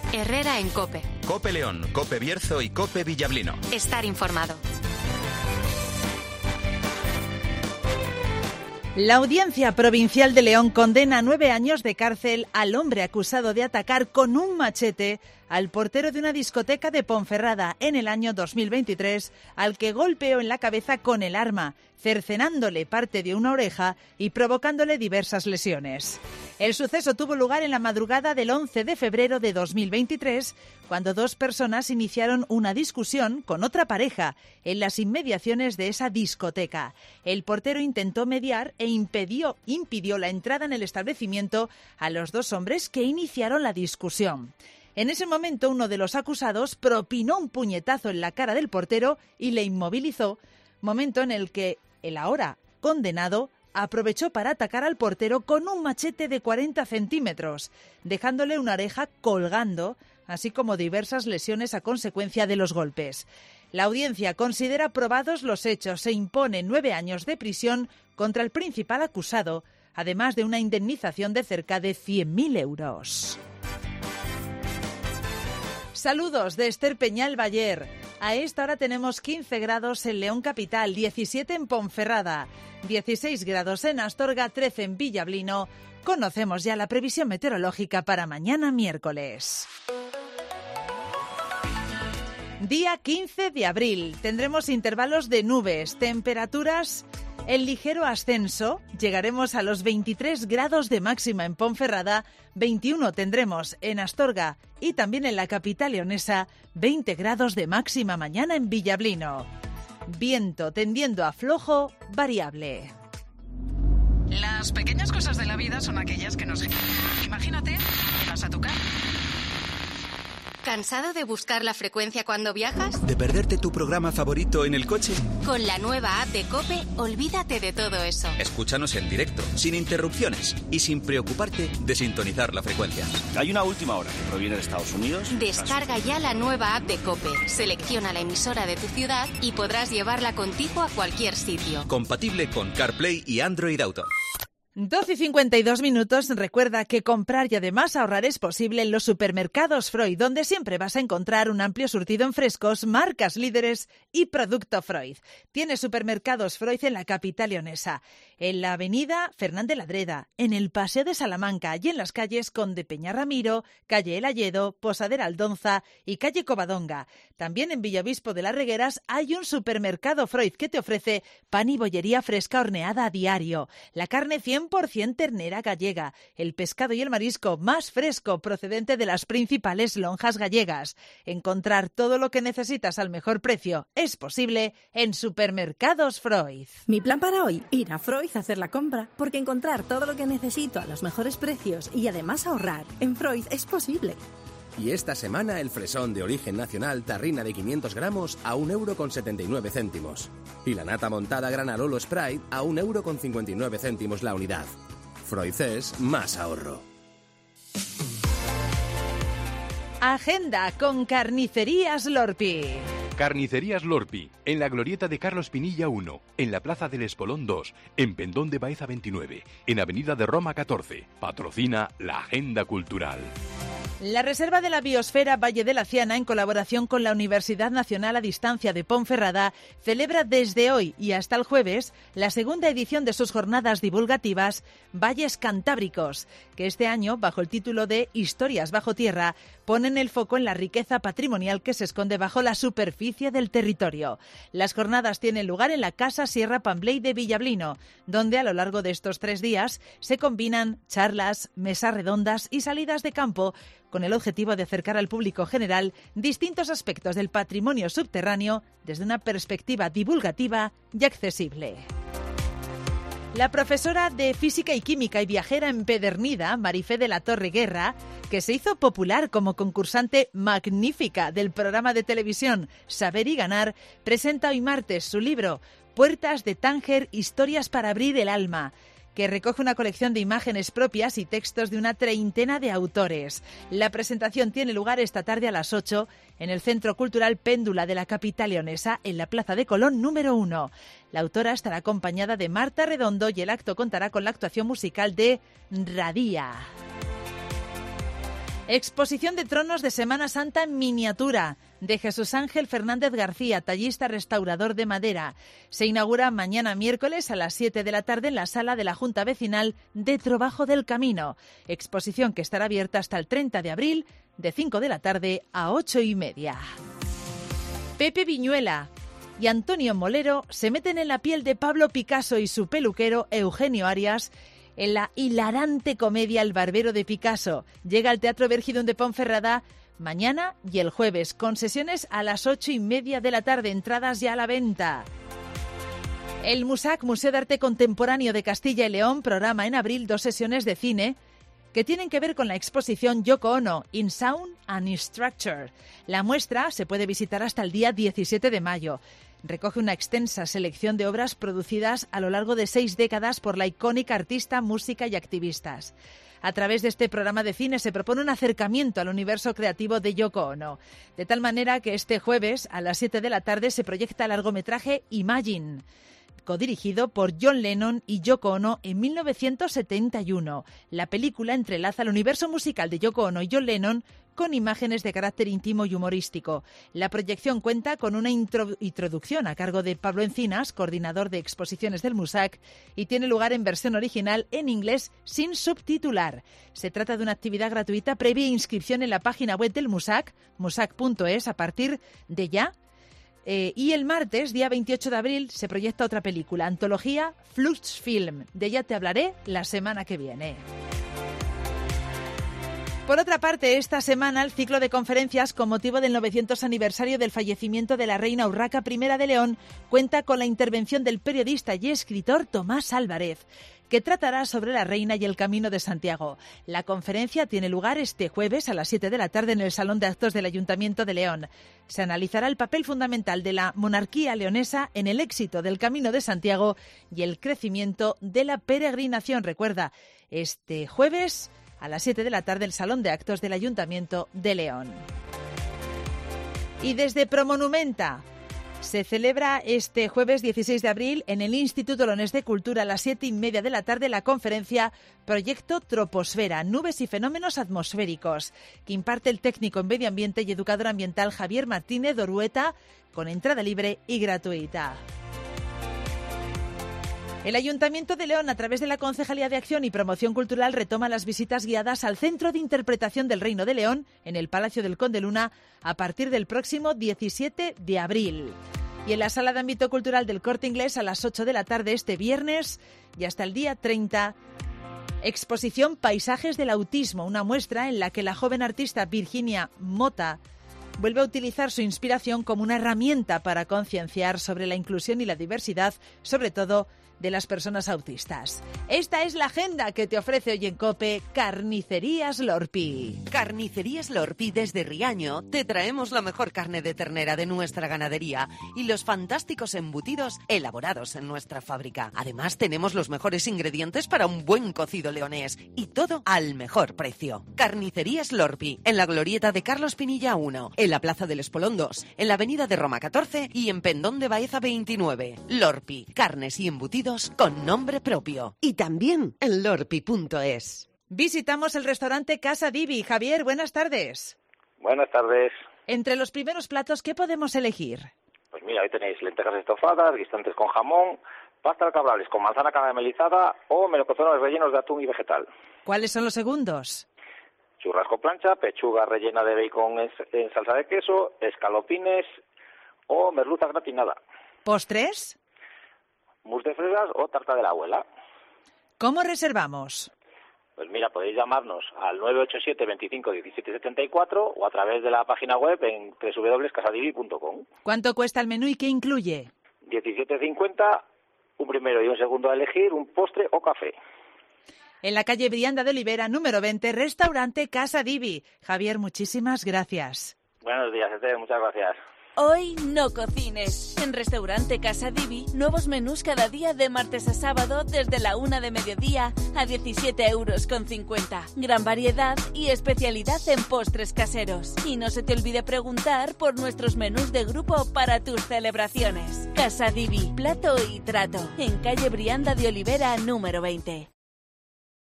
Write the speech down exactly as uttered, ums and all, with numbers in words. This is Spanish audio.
Herrera en COPE. COPE León, COPE Bierzo y COPE Villablino. Estar informado. La Audiencia Provincial de León condena a nueve años de cárcel al hombre acusado de atacar con un machete al portero de una discoteca de Ponferrada en el año dos mil veintitrés, al que golpeó en la cabeza con el arma, cercenándole parte de una oreja y provocándole diversas lesiones. El suceso tuvo lugar en la madrugada del once de febrero de dos mil veintitrés, cuando dos personas iniciaron una discusión con otra pareja en las inmediaciones de esa discoteca. El portero intentó mediar e impidió, impidió la entrada en el establecimiento a los dos hombres que iniciaron la discusión. En ese momento, uno de los acusados propinó un puñetazo en la cara del portero y le inmovilizó, momento en el que el ahora condenado aprovechó para atacar al portero con un machete de cuarenta centímetros, dejándole una oreja colgando, así como diversas lesiones a consecuencia de los golpes. La audiencia considera probados los hechos e impone nueve años de prisión contra el principal acusado, además de una indemnización de cerca de cien mil euros. Saludos de Esther Peñal Bayer. A esta hora tenemos quince grados en León Capital, diecisiete en Ponferrada, dieciséis grados en Astorga, trece en Villablino. Conocemos ya la previsión meteorológica para mañana miércoles. Día quince de abril. Tendremos intervalos de nubes, temperaturas en ligero ascenso. Llegaremos a los veintitrés grados de máxima en Ponferrada, veintiuno tendremos en Astorga y también en la capital leonesa, veinte grados de máxima mañana en Villablino. Viento tendiendo a flojo, variable. Las pequeñas cosas de la vida son aquellas que nos... Imagínate que vas a tu casa. ¿Cansado de buscar la frecuencia cuando viajas? ¿De perderte tu programa favorito en el coche? Con la nueva app de COPE, olvídate de todo eso. Escúchanos en directo, sin interrupciones y sin preocuparte de sintonizar la frecuencia. Hay una última hora que proviene de Estados Unidos. Descarga ya la nueva app de COPE, selecciona la emisora de tu ciudad y podrás llevarla contigo a cualquier sitio. Compatible con CarPlay y Android Auto. doce y cincuenta y dos minutos. Recuerda que comprar y además ahorrar es posible en los supermercados Freud, donde siempre vas a encontrar un amplio surtido en frescos, marcas líderes y producto Freud. Tiene supermercados Freud en la capital leonesa, en la avenida Fernández Ladreda, en el Paseo de Salamanca y en las calles Conde Peña Ramiro, calle El Alledo, Posadera Aldonza y calle Covadonga. También en Villaviciosa de las Regueras hay un supermercado Freud que te ofrece pan y bollería fresca horneada a diario, la carne cien por ciento ternera gallega, el pescado y el marisco más fresco procedente de las principales lonjas gallegas. Encontrar todo lo que necesitas al mejor precio es posible en Supermercados Freud. Mi plan para hoy, ir a Freud a hacer la compra, porque encontrar todo lo que necesito a los mejores precios y además ahorrar en Freud es posible. Y esta semana el fresón de origen nacional tarrina de quinientos gramos a un euro con setenta y nueve céntimos. Y la nata montada Granarolo Sprite a un euro con cincuenta y nueve céntimos la unidad. Freud es más ahorro. Agenda con Carnicerías Lorpi. Carnicerías Lorpi, en la glorieta de Carlos Pinilla uno, en la Plaza del Espolón dos, en Pendón de Baeza veintinueve, en Avenida de Roma catorce. Patrocina la Agenda Cultural. La Reserva de la Biosfera Valle de la Ciana, en colaboración con la Universidad Nacional a Distancia de Ponferrada, celebra desde hoy y hasta el jueves la segunda edición de sus jornadas divulgativas Valles Cantábricos, que este año, bajo el título de Historias bajo tierra, ponen el foco en la riqueza patrimonial que se esconde bajo la superficie del territorio. Las jornadas tienen lugar en la Casa Sierra Pambley de Villablino, donde a lo largo de estos tres días se combinan charlas, mesas redondas y salidas de campo con el objetivo de acercar al público general distintos aspectos del patrimonio subterráneo desde una perspectiva divulgativa y accesible. La profesora de Física y Química y viajera empedernida, Marifé de la Torre Guerra, que se hizo popular como concursante magnífica del programa de televisión Saber y Ganar, presenta hoy martes su libro Puertas de Tánger, historias para abrir el alma, que recoge una colección de imágenes propias y textos de una treintena de autores. La presentación tiene lugar esta tarde a las ocho en el Centro Cultural Péndula de la capital leonesa, en la Plaza de Colón número uno. La autora estará acompañada de Marta Redondo y el acto contará con la actuación musical de Radía. Exposición de tronos de Semana Santa en miniatura de Jesús Ángel Fernández García, tallista restaurador de madera. Se inaugura mañana miércoles a las siete de la tarde en la sala de la Junta Vecinal de Trobajo del Camino. Exposición que estará abierta hasta el treinta de abril de cinco de la tarde a ocho y media. Pepe Viñuela y Antonio Molero se meten en la piel de Pablo Picasso y su peluquero Eugenio Arias en la hilarante comedia El barbero de Picasso. Llega al Teatro Vergidón de Ponferrada mañana y el jueves, con sesiones a las ocho y media de la tarde, entradas ya a la venta. El MUSAC, Museo de Arte Contemporáneo de Castilla y León, programa en abril dos sesiones de cine que tienen que ver con la exposición Yoko Ono, In Sound and Structure. La muestra se puede visitar hasta el día diecisiete de mayo. Recoge una extensa selección de obras producidas a lo largo de seis décadas por la icónica artista, música y activistas. A través de este programa de cine se propone un acercamiento al universo creativo de Yoko Ono, de tal manera que este jueves a las siete de la tarde se proyecta el largometraje Imagine, codirigido por John Lennon y Yoko Ono en mil novecientos setenta y uno. La película entrelaza el universo musical de Yoko Ono y John Lennon con imágenes de carácter íntimo y humorístico. La proyección cuenta con una intro- introducción a cargo de Pablo Encinas, coordinador de exposiciones del MUSAC, y tiene lugar en versión original en inglés sin subtitular. Se trata de una actividad gratuita previa inscripción en la página web del MUSAC, musac punto es, a partir de ya. Eh, y el martes, día veintiocho de abril, se proyecta otra película, antología Flux Film. De ella te hablaré la semana que viene. Por otra parte, esta semana el ciclo de conferencias con motivo del novecientos aniversario del fallecimiento de la reina Urraca I de León cuenta con la intervención del periodista y escritor Tomás Álvarez, que tratará sobre la reina y el Camino de Santiago. La conferencia tiene lugar este jueves a las siete de la tarde en el Salón de Actos del Ayuntamiento de León. Se analizará el papel fundamental de la monarquía leonesa en el éxito del Camino de Santiago y el crecimiento de la peregrinación. Recuerda, este jueves a las siete de la tarde el Salón de Actos del Ayuntamiento de León. Y desde Promonumenta se celebra este jueves dieciséis de abril en el Instituto Leonés de Cultura a las siete y media de la tarde la conferencia Proyecto Troposfera, Nubes y Fenómenos Atmosféricos, que imparte el técnico en medio ambiente y educador ambiental Javier Martínez Orueta, con entrada libre y gratuita. El Ayuntamiento de León, a través de la Concejalía de Acción y Promoción Cultural, retoma las visitas guiadas al Centro de Interpretación del Reino de León, en el Palacio del Conde Luna, a partir del próximo diecisiete de abril. Y en la Sala de Ámbito Cultural del Corte Inglés, a las ocho de la tarde este viernes y hasta el día treinta, exposición Paisajes del Autismo, una muestra en la que la joven artista Virginia Mota vuelve a utilizar su inspiración como una herramienta para concienciar sobre la inclusión y la diversidad, sobre todo de las personas autistas. Esta es la agenda que te ofrece hoy en COPE Carnicerías Lorpi. Carnicerías Lorpi desde Riaño te traemos la mejor carne de ternera de nuestra ganadería y los fantásticos embutidos elaborados en nuestra fábrica. Además tenemos los mejores ingredientes para un buen cocido leonés y todo al mejor precio. Carnicerías Lorpi, en la glorieta de Carlos Pinilla uno, en la Plaza del Espolón dos, en la avenida de Roma catorce y en Pendón de Baeza veintinueve. Lorpi, carnes y embutidos con nombre propio. Y también en lorpi punto es. Visitamos el restaurante Casa Divi. Javier, buenas tardes. Buenas tardes. Entre los primeros platos, ¿qué podemos elegir? Pues mira, hoy tenéis lentejas estofadas, guisantes con jamón, pasta al cabrales con manzana caramelizada o melocotones rellenos de atún y vegetal. ¿Cuáles son los segundos? Churrasco plancha, pechuga rellena de bacon en, en salsa de queso, escalopines o merluza gratinada. ¿Postres? Mousse de fresas o tarta de la abuela. ¿Cómo reservamos? Pues mira, podéis llamarnos al nueve ocho siete, veinticinco, diecisiete setenta y cuatro o a través de la página web en doble u doble u doble u punto casadivi punto com. ¿Cuánto cuesta el menú y qué incluye? diecisiete cincuenta, un primero y un segundo a elegir, un postre o café. En la calle Brianda de Olivera, número veinte, restaurante Casa Divi. Javier, muchísimas gracias. Buenos días, Esther, muchas gracias. Hoy no cocines. En Restaurante Casa Divi, nuevos menús cada día de martes a sábado desde la una de mediodía a diecisiete euros con cincuenta. Gran variedad y especialidad en postres caseros. Y no se te olvide preguntar por nuestros menús de grupo para tus celebraciones. Casa Divi, plato y trato. En calle Brianda de Olivera, número veinte.